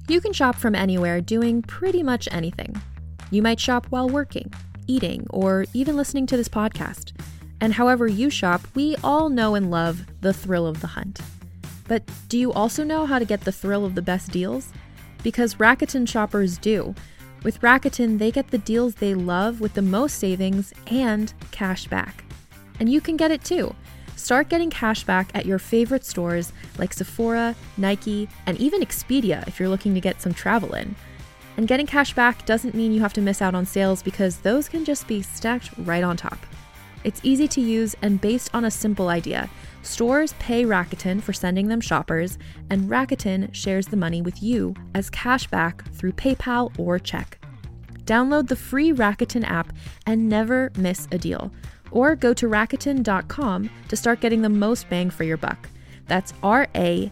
You can shop from anywhere doing pretty much anything. You might shop while working, eating, or even listening to this podcast. And however you shop, we all know and love the thrill of the hunt. But do you also know how to get the thrill of the best deals? Because Rakuten shoppers do. With Rakuten, they get the deals they love with the most savings and cash back. And you can get it too. Start getting cash back at your favorite stores like Sephora, Nike, and even Expedia if you're looking to get some travel in. And getting cash back doesn't mean you have to miss out on sales because those can just be stacked right on top. It's easy to use and based on a simple idea. Stores pay Rakuten for sending them shoppers, and Rakuten shares the money with you as cash back through PayPal or check. Download the free Rakuten app and never miss a deal. Or go to Rakuten.com to start getting the most bang for your buck. That's Rakuten.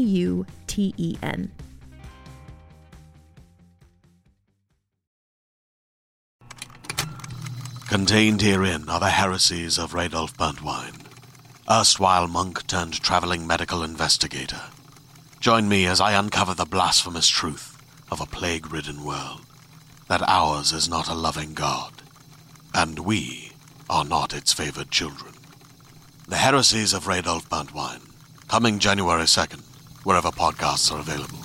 Contained herein are the heresies of Radolf Burntwine, erstwhile monk turned traveling medical investigator. Join me as I uncover the blasphemous truth of a plague-ridden world, that ours is not a loving God, and we are not its favored children. The Heresies of Radolf Burntwine, coming January 2nd, wherever podcasts are available.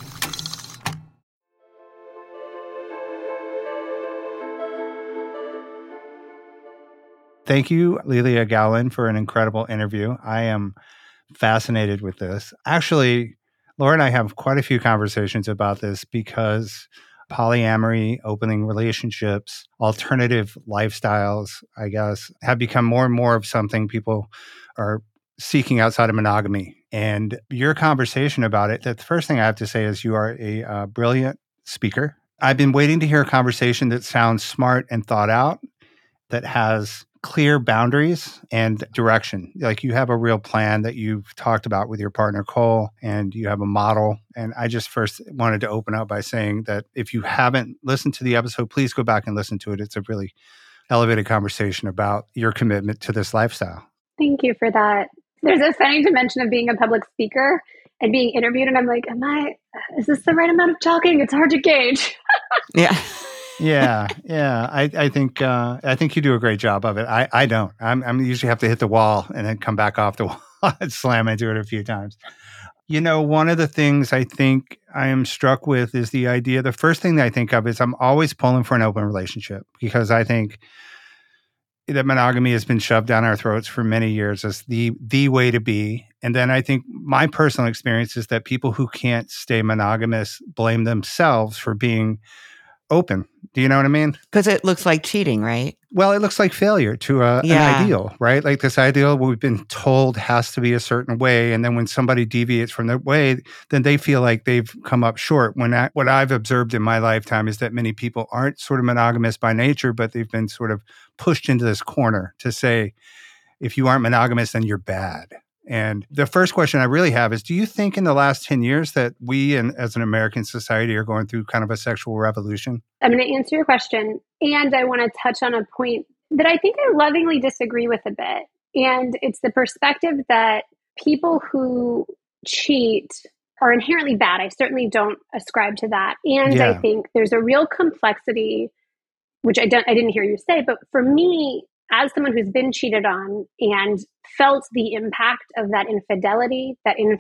Thank you, Lelia Gowland, for an incredible interview. I am fascinated with this. Actually, Laura and I have quite a few conversations about this because polyamory, opening relationships, alternative lifestyles, I guess, have become more and more of something people are seeking outside of monogamy. And your conversation about it, the first thing I have to say is you are a brilliant speaker. I've been waiting to hear a conversation that sounds smart and thought out, that has clear boundaries and direction. Like you have a real plan that you've talked about with your partner, Cole, and you have a model. And I just first wanted to open up by saying that if you haven't listened to the episode, please go back and listen to it. It's a really elevated conversation about your commitment to this lifestyle. Thank you for that. There's a funny dimension of being a public speaker and being interviewed. And I'm like, is this the right amount of talking? It's hard to gauge. Yeah. Yeah. I think you do a great job of it. I don't. I'm usually have to hit the wall and then come back off the wall and slam into it a few times. You know, one of the things I think I am struck with is the idea. The first thing that I think of is I'm always pulling for an open relationship because I think that monogamy has been shoved down our throats for many years as the way to be. And then I think my personal experience is that people who can't stay monogamous blame themselves for being open. Do you know what I mean? Because it looks like cheating, right? Well, it looks like failure to an ideal, right? Like this ideal we've been told has to be a certain way. And then when somebody deviates from that way, then they feel like they've come up short. What I've observed in my lifetime is that many people aren't sort of monogamous by nature, but they've been sort of pushed into this corner to say, if you aren't monogamous, then you're bad. And the first question I really have is, do you think in the last 10 years that we as an American society are going through kind of a sexual revolution? I'm going to answer your question. And I want to touch on a point that I think I lovingly disagree with a bit. And it's the perspective that people who cheat are inherently bad. I certainly don't ascribe to that. And I think there's a real complexity, which I didn't hear you say, but for me, as someone who's been cheated on and felt the impact of that infidelity,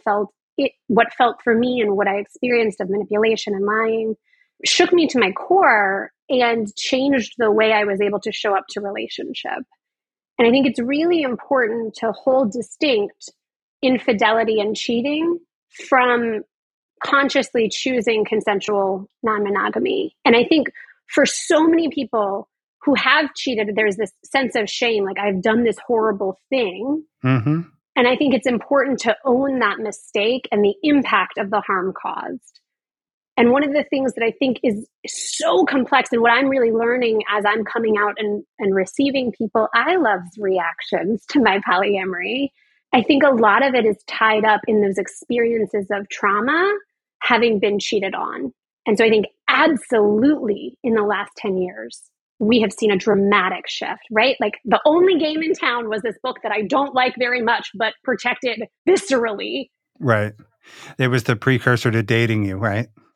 what felt for me and what I experienced of manipulation and lying shook me to my core and changed the way I was able to show up to relationship. And I think it's really important to hold distinct infidelity and cheating from consciously choosing consensual non-monogamy. And I think for so many people who have cheated, there's this sense of shame, like I've done this horrible thing. Mm-hmm. And I think it's important to own that mistake and the impact of the harm caused. And one of the things that I think is so complex and what I'm really learning as I'm coming out and receiving people I love's reactions to my polyamory, I think a lot of it is tied up in those experiences of trauma, having been cheated on. And so I think absolutely in the last 10 years, we have seen a dramatic shift, right? Like the only game in town was this book that I don't like very much, but protected viscerally. Right. It was the precursor to Dating You, right?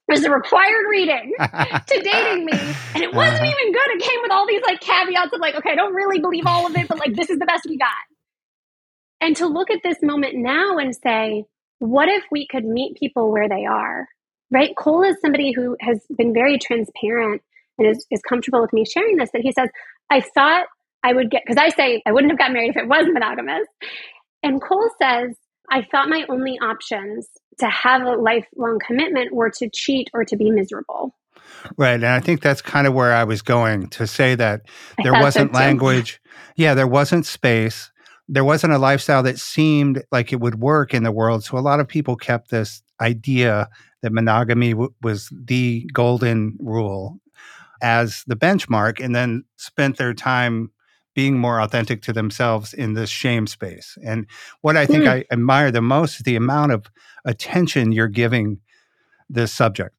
was a required reading to dating me. And it wasn't even good. It came with all these like caveats of like, okay, I don't really believe all of it, but like, this is the best we got. And to look at this moment now and say, what if we could meet people where they are, right? Cole is somebody who has been very transparent and is comfortable with me sharing this, that he says, I thought I would get, because I say I wouldn't have gotten married if it was monogamous. And Cole says, I thought my only options to have a lifelong commitment were to cheat or to be miserable. Right. And I think that's kind of where I was going, to say that there wasn't language. Yeah, there wasn't space. There wasn't a lifestyle that seemed like it would work in the world. So a lot of people kept this idea that monogamy was the golden rule as the benchmark, and then spent their time being more authentic to themselves in this shame space. And what I think I admire the most is the amount of attention you're giving this subject.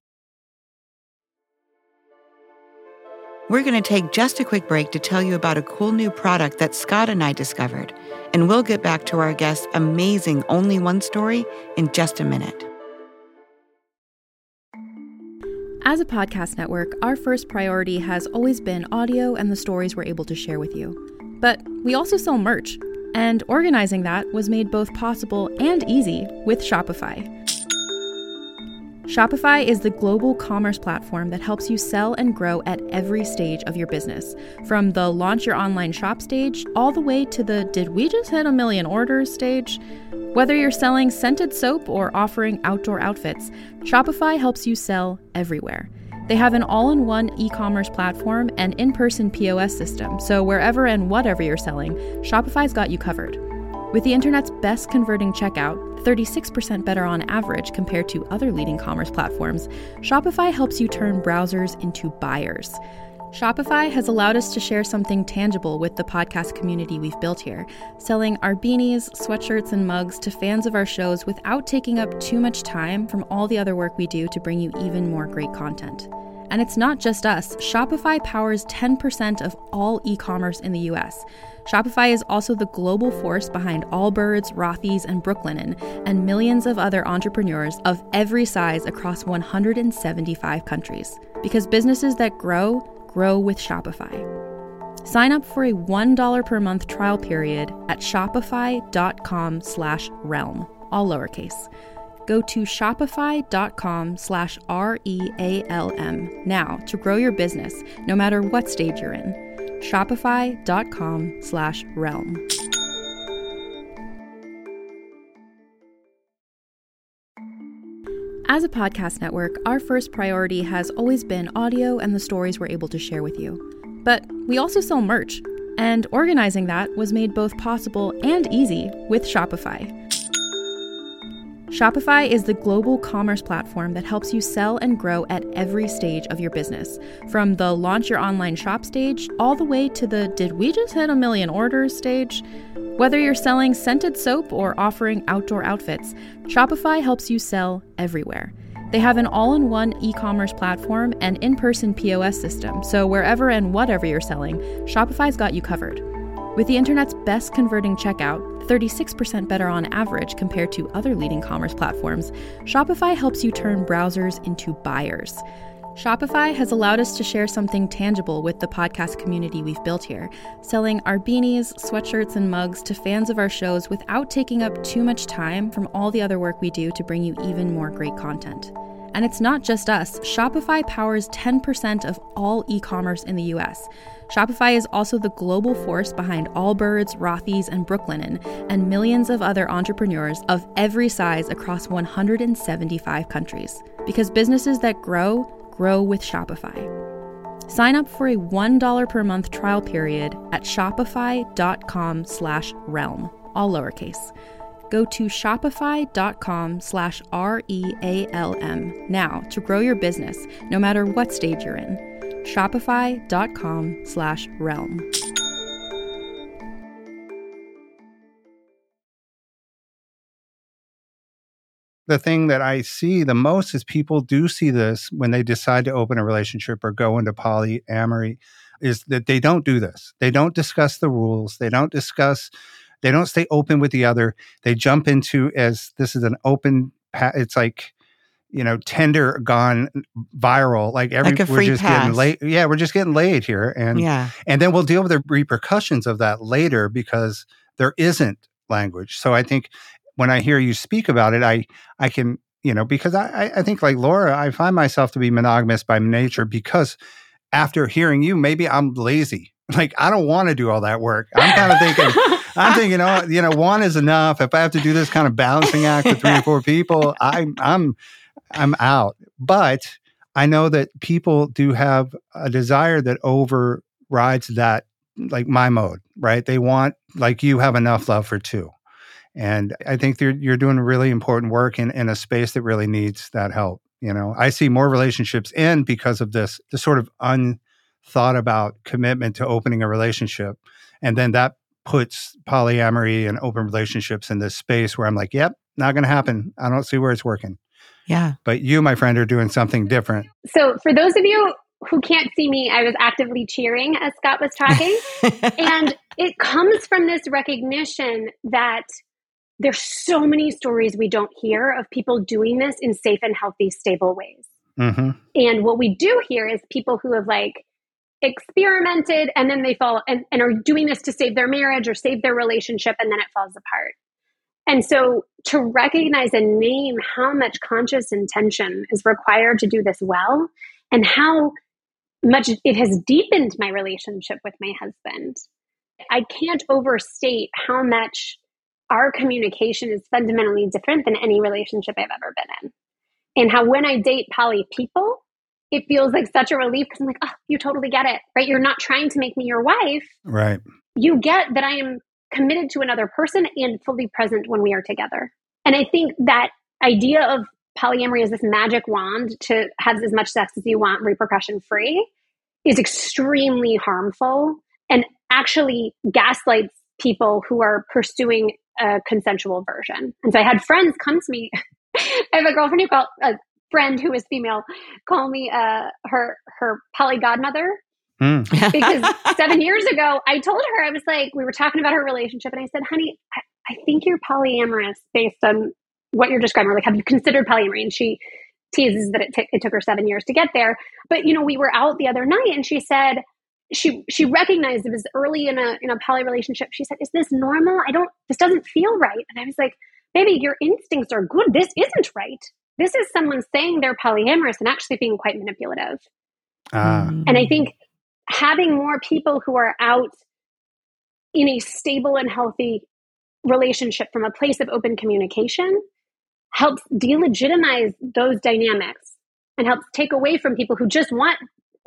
We're going to take just a quick break to tell you about a cool new product that Scott and I discovered, and we'll get back to our guest's amazing Only One story in just a minute. As a podcast network, our first priority has always been audio and the stories we're able to share with you. But we also sell merch, and organizing that was made both possible and easy with Shopify. Shopify is the global commerce platform that helps you sell and grow at every stage of your business, from the launch your online shop stage all the way to the did we just hit 1 million orders stage. Whether you're selling scented soap or offering outdoor outfits, Shopify helps you sell everywhere. They have an all-in-one e-commerce platform and in-person POS system, so wherever and whatever you're selling, Shopify's got you covered. With the internet's best converting checkout, 36% better on average compared to other leading commerce platforms, Shopify helps you turn browsers into buyers. Shopify has allowed us to share something tangible with the podcast community we've built here, selling our beanies, sweatshirts, and mugs to fans of our shows without taking up too much time from all the other work we do to bring you even more great content. And it's not just us. Shopify powers 10% of all e-commerce in the US. Shopify is also the global force behind Allbirds, Rothy's, and Brooklinen, and millions of other entrepreneurs of every size across 175 countries. Because businesses that grow with Shopify. Sign up for a $1 per month trial period at shopify.com/realm, all lowercase. Go to shopify.com/REALM now to grow your business, no matter what stage you're in. Shopify.com/realm. As a podcast network, our first priority has always been audio and the stories we're able to share with you. But we also sell merch, and organizing that was made both possible and easy with Shopify. Shopify is the global commerce platform that helps you sell and grow at every stage of your business, from the launch your online shop stage all the way to the did we just hit 1 million orders stage. Whether you're selling scented soap or offering outdoor outfits, Shopify helps you sell everywhere. They have an all-in-one e-commerce platform and in-person POS system, so wherever and whatever you're selling, Shopify's got you covered. With the internet's best converting checkout, 36% better on average compared to other leading commerce platforms, Shopify helps you turn browsers into buyers. Shopify has allowed us to share something tangible with the podcast community we've built here, selling our beanies, sweatshirts, and mugs to fans of our shows without taking up too much time from all the other work we do to bring you even more great content. And it's not just us. Shopify powers 10% of all e-commerce in the US. Shopify is also the global force behind Allbirds, Rothy's, and Brooklinen, and millions of other entrepreneurs of every size across 175 countries. Because businesses that grow with Shopify. Sign up for a $1 per month trial period at shopify.com/realm, all lowercase. Go to shopify.com/REALM now to grow your business, no matter what stage you're in. Shopify.com/realm. The thing that I see the most is people do see this when they decide to open a relationship or go into polyamory, is that they don't do this. They don't discuss the rules. They don't stay open with the other. They jump into, as this is an open, it's like, Tinder gone viral. Like a free we're just pass. getting laid. Yeah, we're just getting laid here. And then we'll deal with the repercussions of that later because there isn't language. So I think when I hear you speak about it, I can, because I think like Laura, I find myself to be monogamous by nature because after hearing you, maybe I'm lazy. Like, I don't want to do all that work. I'm kind of thinking, one is enough. If I have to do this kind of balancing act with 3 or 4 people, I'm out. But I know that people do have a desire that overrides that, like my mode, right? They want, like you have enough love for 2. And I think you're doing really important work in a space that really needs that help. I see more relationships end because of this sort of unthought about commitment to opening a relationship. And then that puts polyamory and open relationships in this space where I'm like, yep, not going to happen. I don't see where it's working. Yeah. But you, my friend, are doing something different. So for those of you who can't see me, I was actively cheering as Scott was talking. And it comes from this recognition that there's so many stories we don't hear of people doing this in safe and healthy, stable ways. Mm-hmm. And what we do hear is people who have experimented and then they fall and are doing this to save their marriage or save their relationship, and then it falls apart. And so to recognize and name how much conscious intention is required to do this well, and how much it has deepened my relationship with my husband, I can't overstate how much our communication is fundamentally different than any relationship I've ever been in. And how when I date poly people, it feels like such a relief because I'm like, oh, you totally get it, right? You're not trying to make me your wife. Right. You get that I am committed to another person and fully present when we are together. And I think that idea of polyamory as this magic wand to have as much sex as you want, repercussion free, is extremely harmful and actually gaslights people who are pursuing a consensual version. And so I had friends come to me. I have a girlfriend a friend who is female, call me her poly godmother. Because 7 years ago, I told her, I was like, we were talking about her relationship, and I said, honey, I think you're polyamorous based on what you're describing. Like, have you considered polyamory? And she teases that it took her 7 years to get there. But we were out the other night, and she said she recognized it was early in a poly relationship. She said, "Is this normal? This doesn't feel right." And I was like, "Baby, your instincts are good. This isn't right. This is someone saying they're polyamorous and actually being quite manipulative." And I think having more people who are out in a stable and healthy relationship from a place of open communication helps delegitimize those dynamics and helps take away from people who just want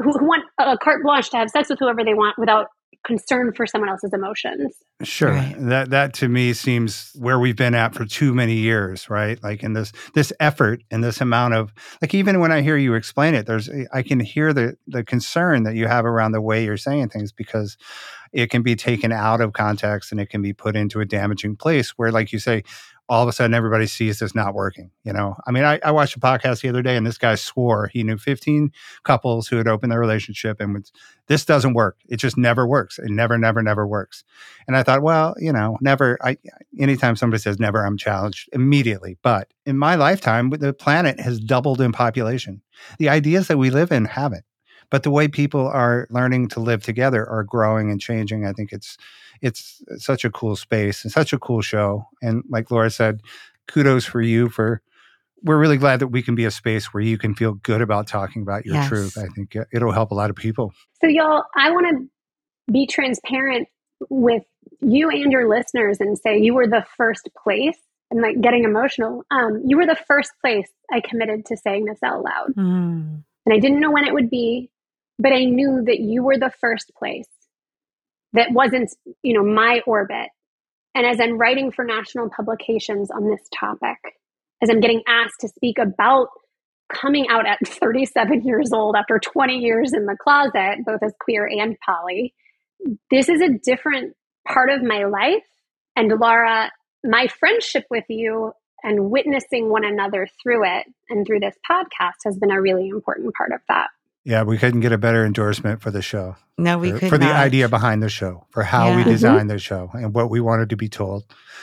a carte blanche to have sex with whoever they want without concern for someone else's emotions. Sure. Right. That to me seems where we've been at for too many years, right? Like in this effort and this amount of, like, even when I hear you explain it, I can hear the concern that you have around the way you're saying things, because it can be taken out of context and it can be put into a damaging place where, like you say, all of a sudden everybody sees this not working. I mean, I watched a podcast the other day and this guy swore he knew 15 couples who had opened their relationship and this doesn't work. It just never works. It never works. And I thought, well, never. Anytime somebody says never, I'm challenged immediately. But in my lifetime, the planet has doubled in population. The ideas that we live in haven't. But the way people are learning to live together are growing and changing. I think it's such a cool space and such a cool show. And like Laura said, kudos for you we're really glad that we can be a space where you can feel good about talking about your truth. I think it'll help a lot of people. So y'all, I want to be transparent with you and your listeners and say you were the first place. I'm like getting emotional. You were the first place I committed to saying this out loud. And I didn't know when it would be, but I knew that you were the first place that wasn't, my orbit. And as I'm writing for national publications on this topic, as I'm getting asked to speak about coming out at 37 years old after 20 years in the closet, both as queer and poly, this is a different part of my life. And Laura, my friendship with you and witnessing one another through it and through this podcast has been a really important part of that. Yeah, we couldn't get a better endorsement for the show. No, we could for the not. idea behind the show, for how we designed the show and what we wanted to be told.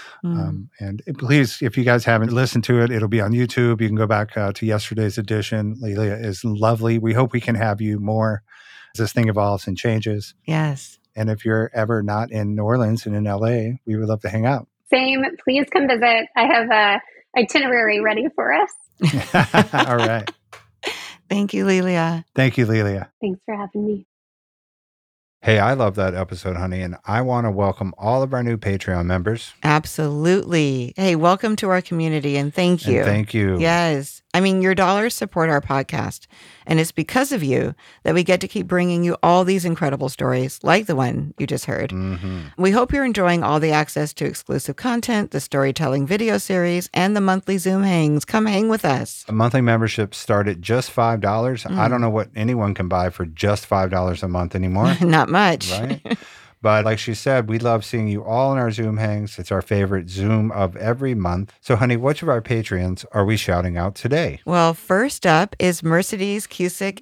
And please, if you guys haven't listened to it, it'll be on YouTube. You can go back to yesterday's edition. Lelia is lovely. We hope we can have you more as this thing evolves and changes. Yes. And if you're ever not in New Orleans and in LA, we would love to hang out. Same. Please come visit. I have a itinerary ready for us. All right. Thank you, Lelia. Thank you, Lelia. Thanks for having me. Hey, I love that episode, honey, and I want to welcome all of our new Patreon members. Absolutely. Hey, welcome to our community, and thank you. And thank you. Yes. I mean, your dollars support our podcast, and it's because of you that we get to keep bringing you all these incredible stories like the one you just heard. We hope you're enjoying all the access to exclusive content, the storytelling video series, and the monthly Zoom hangs. Come hang with us. A monthly membership start at just $5. I don't know what anyone can buy for just $5 a month anymore. Not much. Right? But like she said, we love seeing you all in our Zoom hangs. It's our favorite Zoom of every month. So, honey, which of our Patreons are we shouting out today? Well, first up is Mercedes Cusick,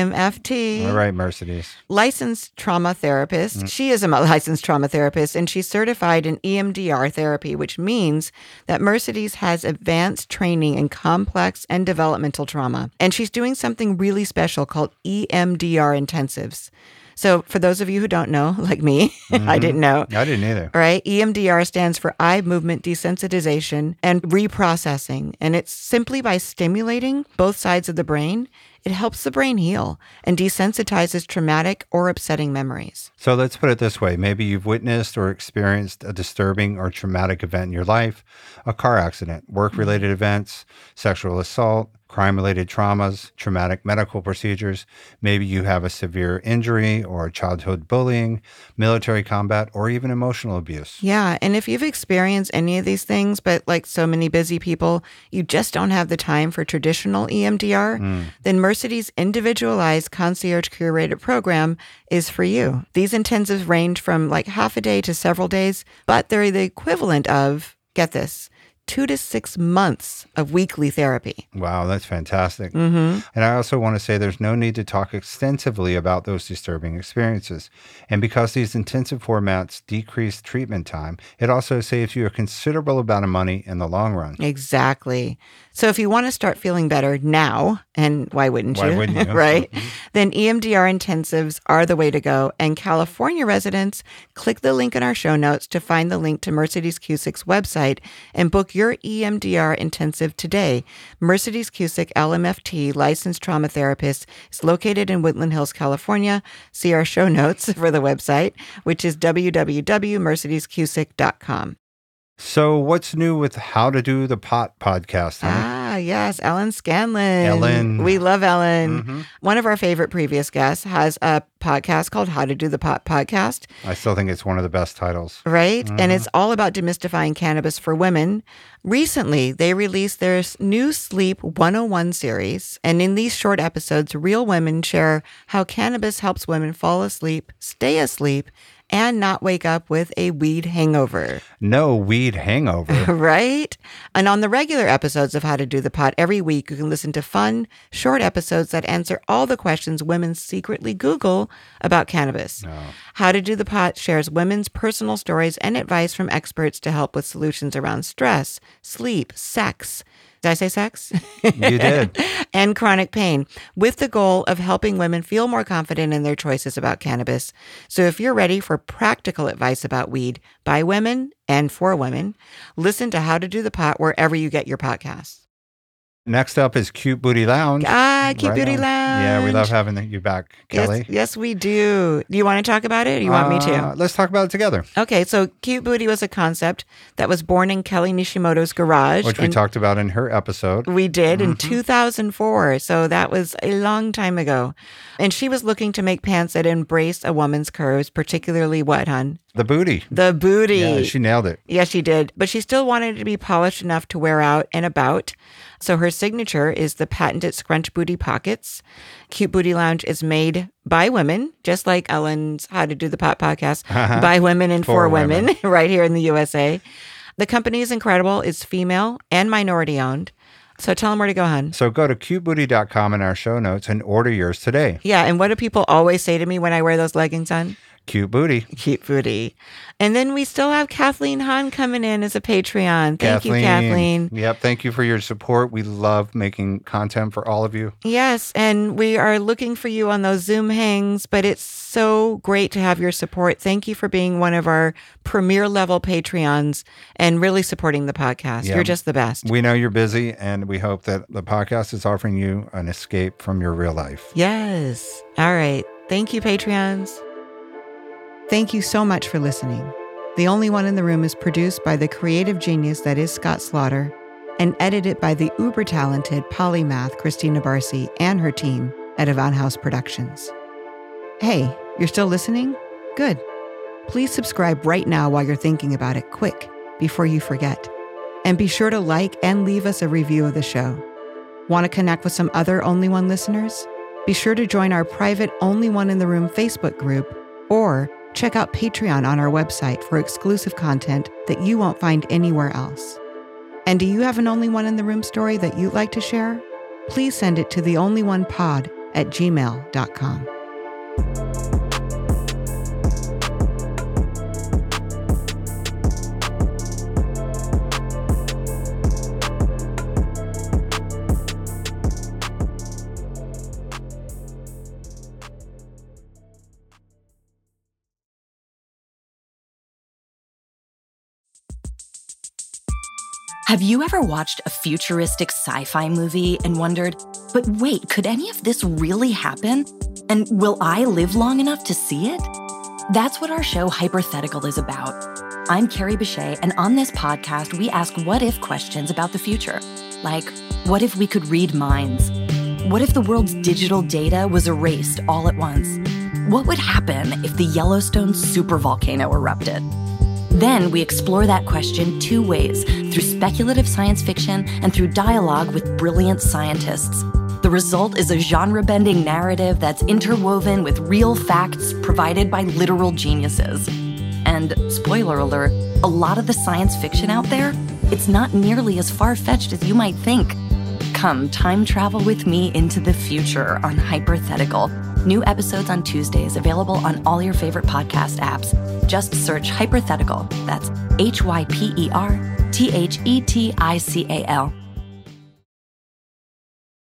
LMFT. All right, Mercedes. Licensed trauma therapist. She is a licensed trauma therapist, and she's certified in EMDR therapy, which means that Mercedes has advanced training in complex and developmental trauma. And she's doing something really special called EMDR intensives. So for those of you who don't know, like me, I didn't know. I didn't either. Right? EMDR stands for eye movement desensitization and reprocessing. And it's simply by stimulating both sides of the brain, it helps the brain heal and desensitizes traumatic or upsetting memories. So let's put it this way. Maybe you've witnessed or experienced a disturbing or traumatic event in your life, a car accident, work-related events, sexual assault, crime-related traumas, traumatic medical procedures. Maybe you have a severe injury or childhood bullying, military combat, or even emotional abuse. Yeah. And if you've experienced any of these things, but like so many busy people, you just don't have the time for traditional EMDR, then Mercedes' individualized concierge curated program is for you. These intensives range from like half a day to several days, but they're the equivalent of, get this, 2 to 6 months of weekly therapy. Wow, that's fantastic. And I also want to say there's no need to talk extensively about those disturbing experiences. And because these intensive formats decrease treatment time, it also saves you a considerable amount of money in the long run. Exactly. So if you want to start feeling better now, and why wouldn't you? Why wouldn't you? Right? Then EMDR intensives are the way to go. And California residents, click the link in our show notes to find the link to Mercedes Cusick's website and book your EMDR intensive today. Mercedes Cusick, LMFT, licensed trauma therapist, is located in Woodland Hills, California. See our show notes for the website, which is www.mercedescusick.com. So what's new with How to Do the Pot podcast? Huh? Yes, Ellen Scanlon. Ellen. We love Ellen. One of our favorite previous guests has a podcast called How to Do the Pot podcast. I still think it's one of the best titles. Right? And it's all about demystifying cannabis for women. Recently, they released their new Sleep 101 series. And in these short episodes, real women share how cannabis helps women fall asleep, stay asleep, and not wake up with a weed hangover. No weed hangover. Right? And on the regular episodes of How to Do the Pot, every week you can listen to fun, short episodes that answer all the questions women secretly Google about cannabis. How to Do the Pot shares women's personal stories and advice from experts to help with solutions around stress, sleep, sex. Did I say sex? You did. And chronic pain, with the goal of helping women feel more confident in their choices about cannabis. So if you're ready for practical advice about weed by women and for women, listen to How to Do the Pot wherever you get your podcasts. Next up is Cute Booty Lounge. Cute Booty Lounge. Yeah, we love having you back, Kelly. Yes, we do. Do you want to talk about it or do you want me to? Let's talk about it together. Okay, so Cute Booty was a concept that was born in Kelly Nishimoto's garage. Which we talked about in her episode. We did in 2004. So that was a long time ago. And she was looking to make pants that embraced a woman's curves, particularly what, hon? The booty. The booty. Yeah, she nailed it. Yes, she did. But she still wanted it to be polished enough to wear out and about. So her signature is the patented scrunch booty pockets. Cute Booty Lounge is made by women, just like Ellen's How to Do the Pot podcast, by women and for women, right here in the USA. The company is incredible. It's female and minority owned. So tell them where to go, hon. So go to cutebooty.com in our show notes and order yours today. Yeah, and what do people always say to me when I wear those leggings, hon? Cute booty. Cute booty. And then we still have Kathleen Hahn coming in as a Patreon. Thank you, Kathleen. Yep, thank you for your support. We love making content for all of you. Yes, and we are looking for you on those Zoom hangs, but it's so great to have your support. Thank you for being one of our premier level Patreons and really supporting the podcast. Yeah. You're just the best. We know you're busy, and we hope that the podcast is offering you an escape from your real life. Yes. All right. Thank you, Patreons. Thank you so much for listening. The Only One in the Room is produced by the creative genius that is Scott Slaughter and edited by the uber-talented polymath Christina Barcy and her team at Avant House Productions. Hey, you're still listening? Good. Please subscribe right now while you're thinking about it, quick, before you forget. And be sure to like and leave us a review of the show. Want to connect with some other Only One listeners? Be sure to join our private Only One in the Room Facebook group or check out Patreon on our website for exclusive content that you won't find anywhere else. And do you have an Only One in the Room story that you'd like to share? Please send it to theonlyonePod@gmail.com. Have you ever watched a futuristic sci-fi movie and wondered, but wait, could any of this really happen? And will I live long enough to see it? That's what our show Hypothetical is about. I'm Carrie Bechet, and on this podcast, we ask what-if questions about the future. Like, what if we could read minds? What if the world's digital data was erased all at once? What would happen if the Yellowstone supervolcano erupted? Then we explore that question two ways, through speculative science fiction and through dialogue with brilliant scientists. The result is a genre-bending narrative that's interwoven with real facts provided by literal geniuses. And, spoiler alert, a lot of the science fiction out there, it's not nearly as far-fetched as you might think. Come time travel with me into the future on Hypothetical. New episodes on Tuesdays, available on all your favorite podcast apps. Just search Hypothetical. That's Hyperthetical.